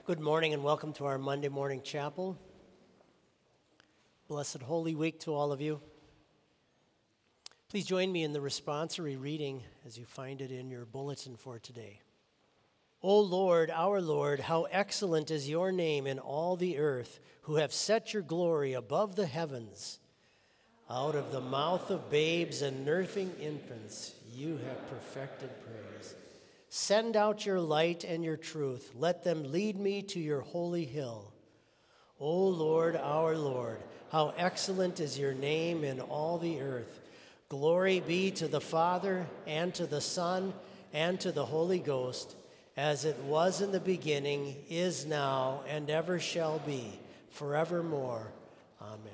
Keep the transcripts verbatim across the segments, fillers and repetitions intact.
Good morning and welcome to our Monday morning chapel. Blessed Holy Week to all of you. Please join me in the responsory reading as you find it in your bulletin for today. O Lord, our Lord, how excellent is your name in all the earth, who have set your glory above the heavens. Out of the mouth of babes and nursing infants, you have perfected praise. Send out your light and your truth. Let them lead me to your holy hill. O Lord, our Lord, how excellent is your name in all the earth. Glory be to the Father, and to the Son, and to the Holy Ghost, as it was in the beginning, is now, and ever shall be, forevermore. Amen.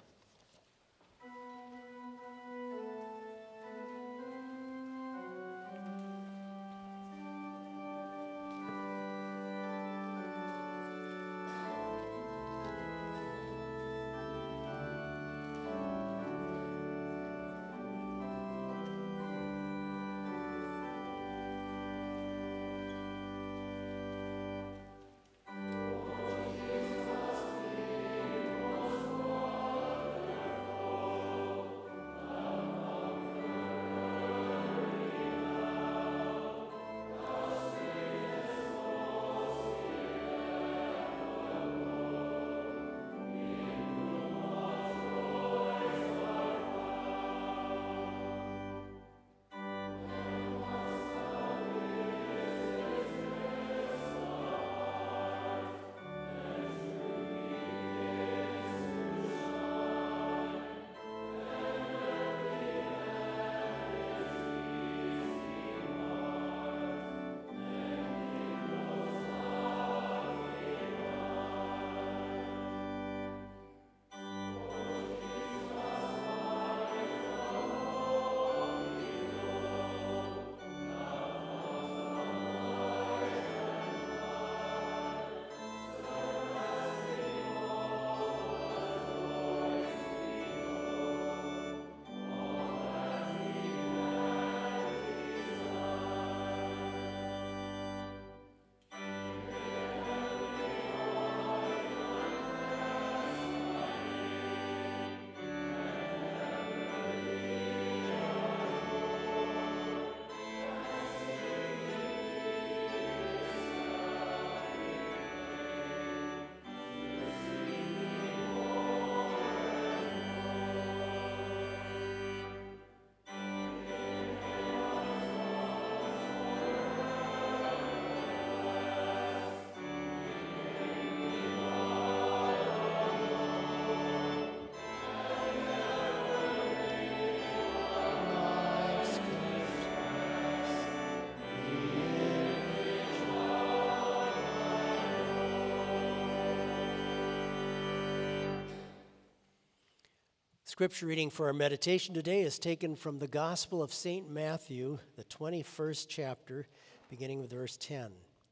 Scripture reading for our meditation today is taken from the Gospel of Saint Matthew, the twenty-first chapter, beginning with verse ten.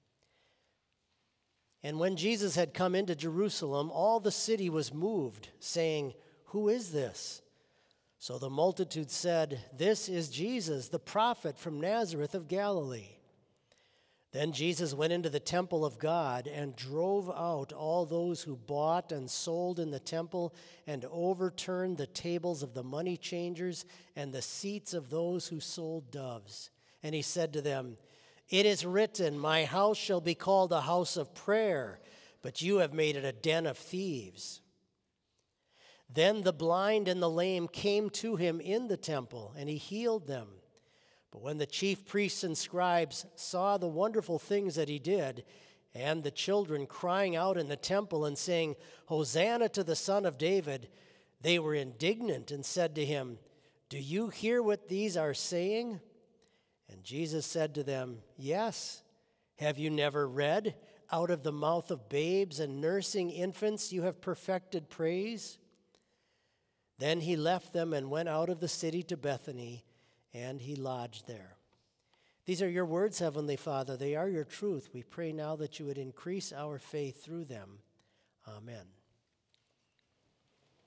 And when Jesus had come into Jerusalem, all the city was moved, saying, "Who is this?" So the multitude said, "This is Jesus, the prophet from Nazareth of Galilee." Then Jesus went into the temple of God and drove out all those who bought and sold in the temple and overturned the tables of the money changers and the seats of those who sold doves. And he said to them, "It is written, my house shall be called a house of prayer, but you have made it a den of thieves." Then the blind and the lame came to him in the temple, and he healed them. But when the chief priests and scribes saw the wonderful things that he did, and the children crying out in the temple and saying, "Hosanna to the Son of David," they were indignant and said to him, "Do you hear what these are saying?" And Jesus said to them, "Yes. Have you never read, out of the mouth of babes and nursing infants you have perfected praise?" Then he left them and went out of the city to Bethany, and he lodged there. These are your words, Heavenly Father. They are your truth. We pray now that you would increase our faith through them. Amen.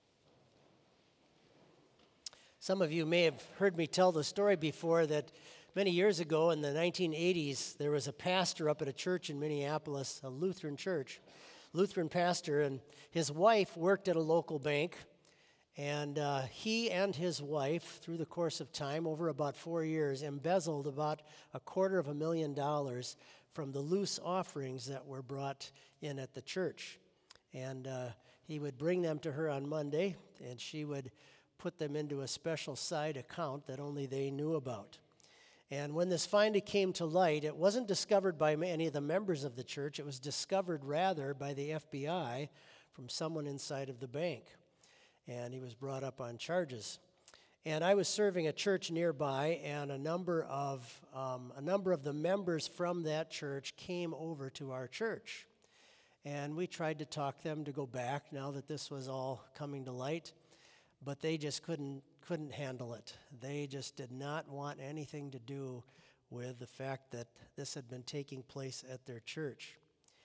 Some of you may have heard me tell the story before that Many years ago in the nineteen eighties, there was a pastor up at a church in Minneapolis, a Lutheran church, Lutheran pastor, and his wife worked at a local bank. And uh, he and his wife, through the course of time, over about four years, embezzled about a quarter of a million dollars from the loose offerings that were brought in at the church. And uh, he would bring them to her on Monday, and she would put them into a special side account that only they knew about. And when this finally came to light, it wasn't discovered by any of the members of the church. It was discovered rather by the F B I from someone inside of the bank. And he was brought up on charges. And I was serving a church nearby, and a number of um, a number of the members from that church came over to our church. And we tried to talk them to go back now that this was all coming to light, but they just couldn't couldn't handle it. They just did not want anything to do with the fact that this had been taking place at their church.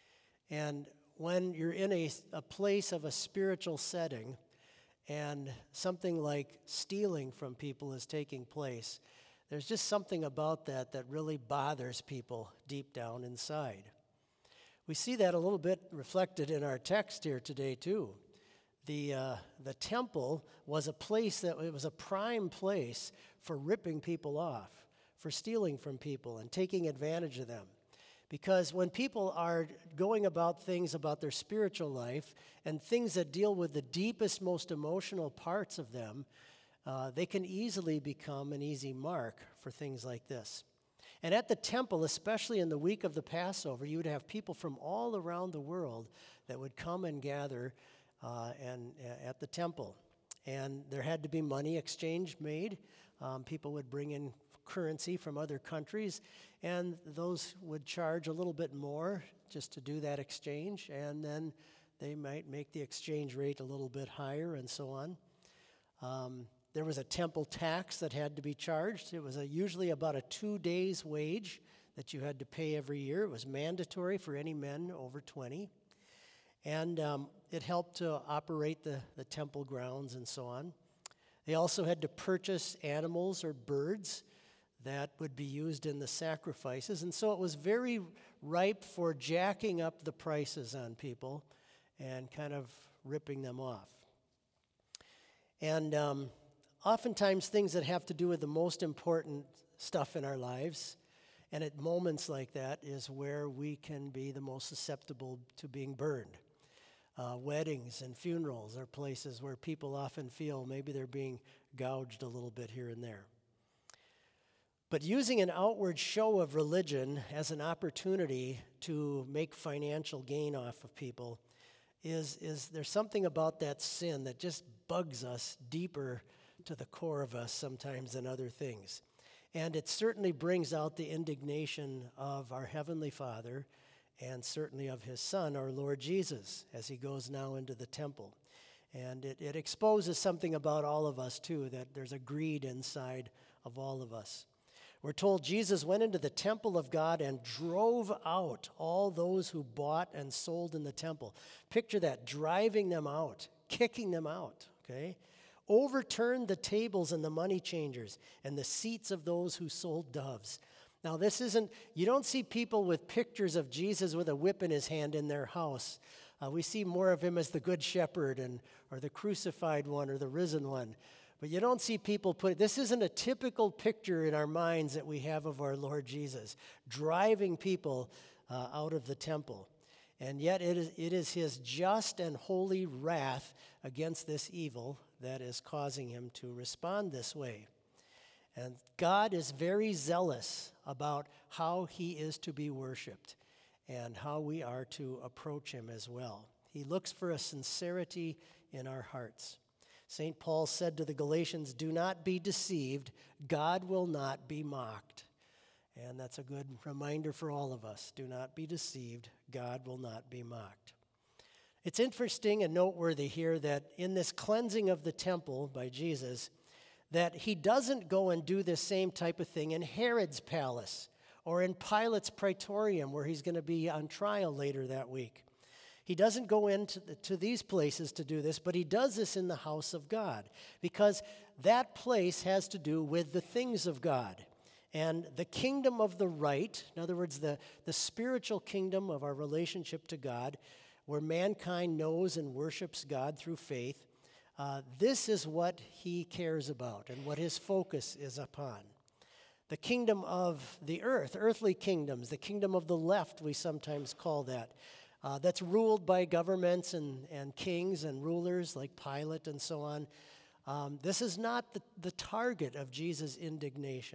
And when you're in a, a place of a spiritual setting and something like stealing from people is taking place, there's just something about that that really bothers people deep down inside. We see that a little bit reflected in our text here today too. The, uh, the temple was a place that it was a prime place for ripping people off, for stealing from people and taking advantage of them. Because when people are going about things about their spiritual life and things that deal with the deepest, most emotional parts of them, uh, they can easily become an easy mark for things like this. And at the temple, especially in the week of the Passover, you would have people from all around the world that would come and gather Uh, and uh, at the temple. And there had to be money exchange made. Um, people would bring in currency from other countries, and those would charge a little bit more just to do that exchange, and then they might make the exchange rate a little bit higher and so on. Um, there was a temple tax that had to be charged. It was a, usually about a two days wage that you had to pay every year. It was mandatory for any men over twenty. And um, it helped to operate the, the temple grounds and so on. They also had to purchase animals or birds that would be used in the sacrifices. And so it was very ripe for jacking up the prices on people and kind of ripping them off. And um, oftentimes things that have to do with the most important stuff in our lives, and at moments like that is where we can be the most susceptible to being burned. Uh, weddings and funerals are places where people often feel maybe they're being gouged a little bit here and there. But using an outward show of religion as an opportunity to make financial gain off of people is, is there's something about that sin that just bugs us deeper to the core of us sometimes than other things. And it certainly brings out the indignation of our Heavenly Father and certainly of his Son, our Lord Jesus, as he goes now into the temple. And it, it exposes something about all of us, too, that there's a greed inside of all of us. We're told Jesus went into the temple of God and drove out all those who bought and sold in the temple. Picture that, driving them out, kicking them out, okay? Overturned the tables and the money changers and the seats of those who sold doves. Now, this isn't, you don't see people with pictures of Jesus with a whip in his hand in their house. Uh, we see more of him as the good shepherd and or the crucified one or the risen one. But you don't see people put, this isn't a typical picture in our minds that we have of our Lord Jesus, driving people uh, out of the temple. And yet it is, it is his just and holy wrath against this evil that is causing him to respond this way. And God is very zealous about how he is to be worshiped and how we are to approach him as well. He looks for a sincerity in our hearts. Saint Paul said to the Galatians, "Do not be deceived. God will not be mocked." And that's a good reminder for all of us. Do not be deceived. God will not be mocked. It's interesting and noteworthy here that in this cleansing of the temple by Jesus, that he doesn't go and do this same type of thing in Herod's palace or in Pilate's praetorium where he's going to be on trial later that week. He doesn't go into the, to these places to do this, but he does this in the house of God because that place has to do with the things of God. And the kingdom of the right, in other words, the, the spiritual kingdom of our relationship to God, where mankind knows and worships God through faith, uh, this is what he cares about and what his focus is upon. The kingdom of the earth, earthly kingdoms, the kingdom of the left, we sometimes call that, uh, that's ruled by governments and, and kings and rulers like Pilate and so on. Um, this is not the, the target of Jesus' indignation.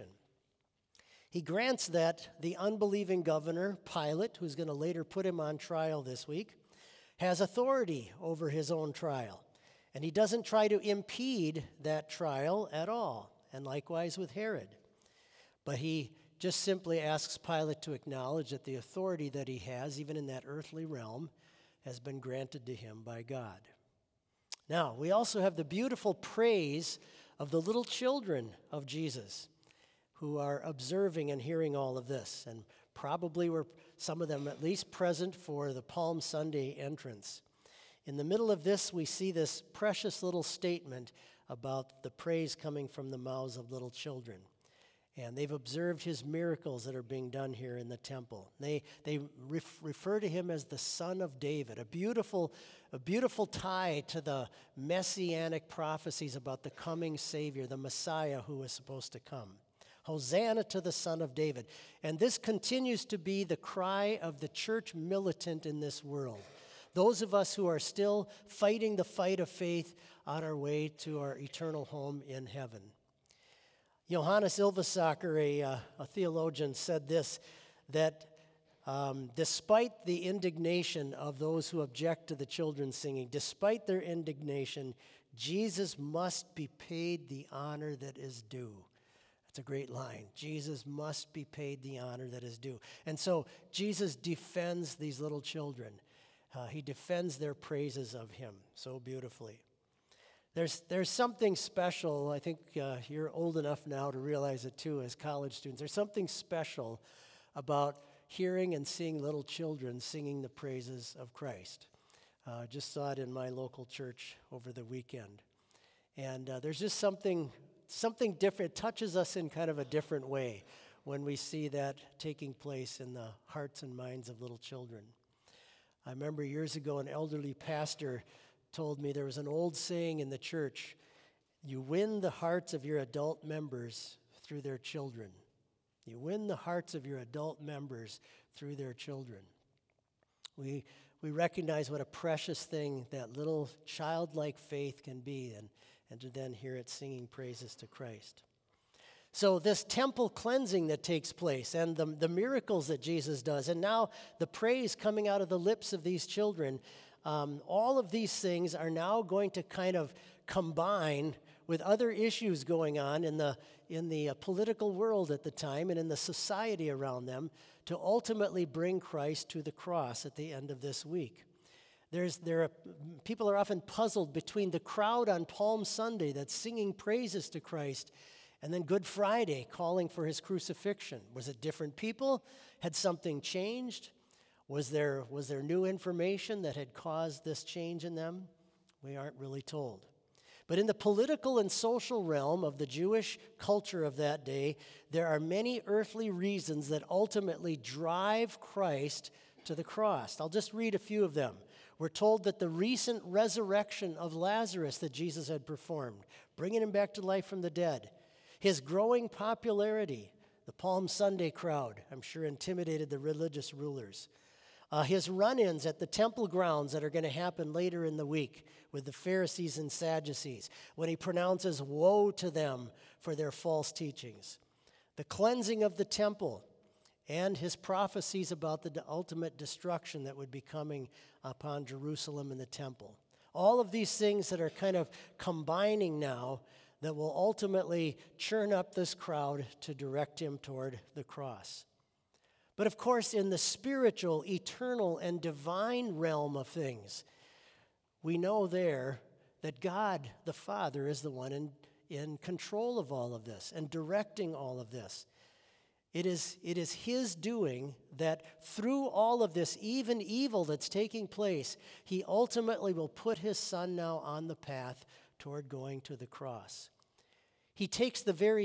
He grants that the unbelieving governor, Pilate, who's going to later put him on trial this week, has authority over his own trial. And he doesn't try to impede that trial at all, and likewise with Herod. But he just simply asks Pilate to acknowledge that the authority that he has, even in that earthly realm, has been granted to him by God. Now, we also have the beautiful praise of the little children of Jesus who are observing and hearing all of this, and probably were some of them at least present for the Palm Sunday entrance. In the middle of this, we see this precious little statement about the praise coming from the mouths of little children. And they've observed his miracles that are being done here in the temple. They, they ref, refer to him as the Son of David, a beautiful, a beautiful tie to the messianic prophecies about the coming Savior, the Messiah who was supposed to come. Hosanna to the Son of David. And this continues to be the cry of the church militant in this world. Those of us who are still fighting the fight of faith on our way to our eternal home in heaven. Johannes Ilvasaker, a, uh, a theologian, said this, that um, despite the indignation of those who object to the children singing, despite their indignation, Jesus must be paid the honor that is due. That's a great line. Jesus must be paid the honor that is due. And so Jesus defends these little children. Uh, he defends their praises of him so beautifully. There's, there's something special. I think uh, you're old enough now to realize it too as college students. There's something special about hearing and seeing little children singing the praises of Christ. Uh, just saw it in my local church over the weekend. And uh, there's just something, something different. It touches us in kind of a different way when we see that taking place in the hearts and minds of little children. I remember years ago an elderly pastor told me there was an old saying in the church, you win the hearts of your adult members through their children. You win the hearts of your adult members through their children. We we recognize what a precious thing that little childlike faith can be, and, and to then hear it singing praises to Christ. So this temple cleansing that takes place and the, the miracles that Jesus does, and now the praise coming out of the lips of these children, Um, all of these things are now going to kind of combine with other issues going on in the in the uh, political world at the time and in the society around them to ultimately bring Christ to the cross at the end of this week. There's there are, people are often puzzled between the crowd on Palm Sunday that's singing praises to Christ and then Good Friday calling for his crucifixion. Was it different people? Had something changed? Was there, was there new information that had caused this change in them? We aren't really told. But in the political and social realm of the Jewish culture of that day, there are many earthly reasons that ultimately drive Christ to the cross. I'll just read a few of them. We're told that the recent resurrection of Lazarus that Jesus had performed, bringing him back to life from the dead, his growing popularity, the Palm Sunday crowd, I'm sure intimidated the religious rulers. Uh, his run-ins at the temple grounds that are going to happen later in the week with the Pharisees and Sadducees, when he pronounces woe to them for their false teachings. The cleansing of the temple and his prophecies about the ultimate destruction that would be coming upon Jerusalem and the temple. All of these things that are kind of combining now that will ultimately churn up this crowd to direct him toward the cross. But of course, in the spiritual, eternal, and divine realm of things, we know there that God, the Father, is the one in, in control of all of this and directing all of this. It is, it is his doing that through all of this, even evil that's taking place, he ultimately will put his Son now on the path toward going to the cross. He takes the very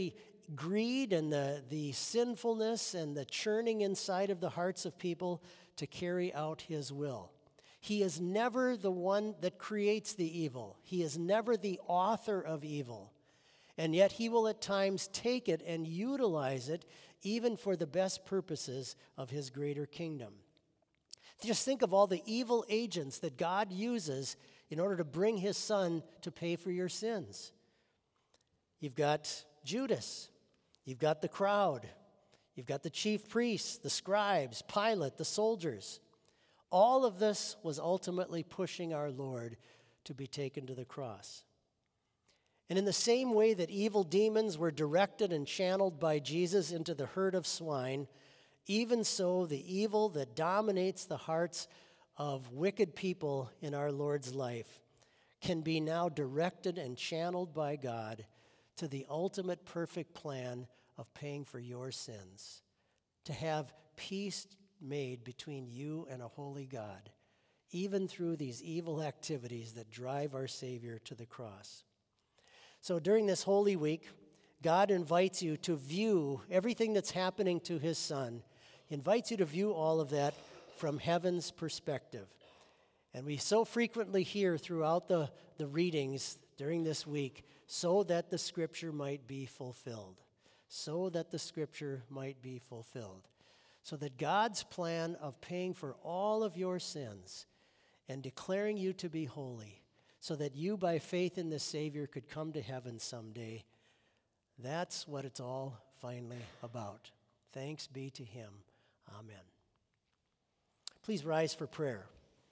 greed and the, the sinfulness and the churning inside of the hearts of people to carry out his will. He is never the one that creates the evil. He is never the author of evil. And yet he will at times take it and utilize it even for the best purposes of his greater kingdom. Just think of all the evil agents that God uses in order to bring his son to pay for your sins. You've got Judas. You've got the crowd. You've got the chief priests, the scribes, Pilate, the soldiers. All of this was ultimately pushing our Lord to be taken to the cross. And in the same way that evil demons were directed and channeled by Jesus into the herd of swine, even so the evil that dominates the hearts of wicked people in our Lord's life can be now directed and channeled by God to the ultimate perfect plan of paying for your sins, to have peace made between you and a holy God, even through these evil activities that drive our Savior to the cross. So during this Holy Week, God invites you to view everything that's happening to his son. He invites you to view all of that from heaven's perspective. And we so frequently hear throughout the, the readings during this week, so that the scripture might be fulfilled. So that the scripture might be fulfilled. So that God's plan of paying for all of your sins and declaring you to be holy, so that you by faith in the Savior could come to heaven someday, that's what it's all finally about. Thanks be to him. Amen. Please rise for prayer.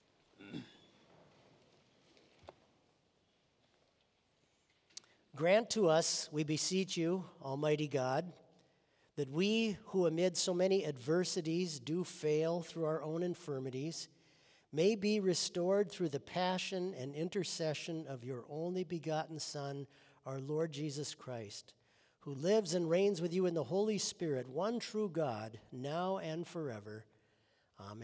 Grant to us, we beseech you, Almighty God, that we who amid so many adversities do fail through our own infirmities may be restored through the passion and intercession of your only begotten Son, our Lord Jesus Christ, who lives and reigns with you in the Holy Spirit, one true God, now and forever. Amen.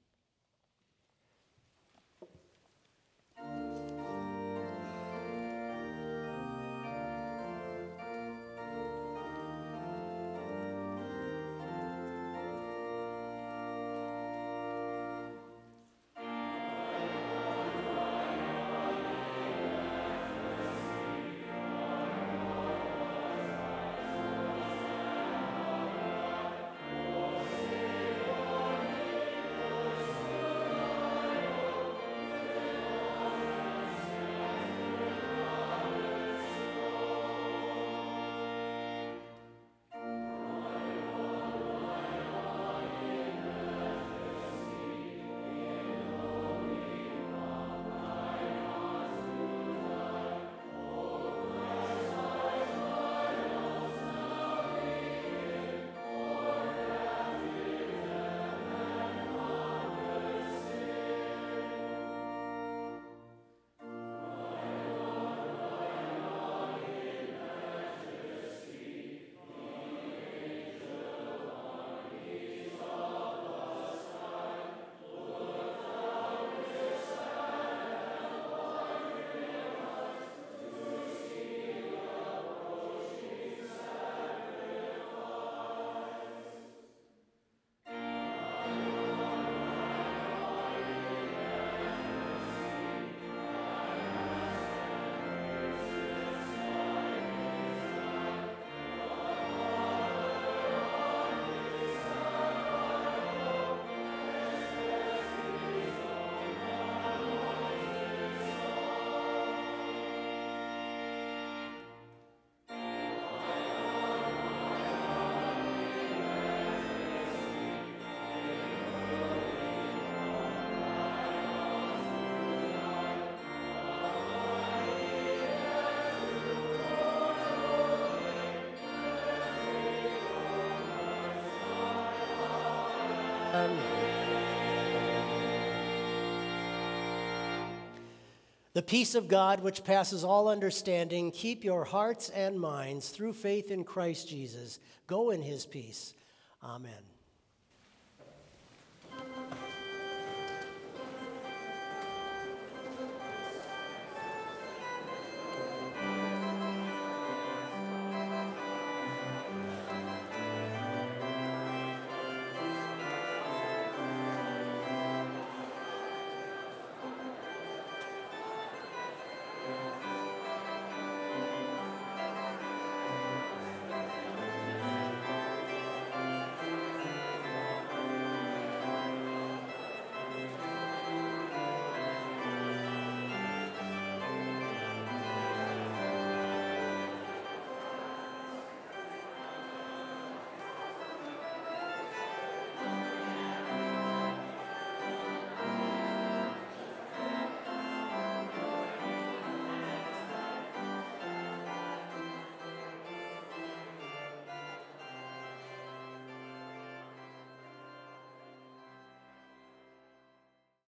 The peace of God, which passes all understanding, keep your hearts and minds through faith in Christ Jesus. Go in his peace. Amen.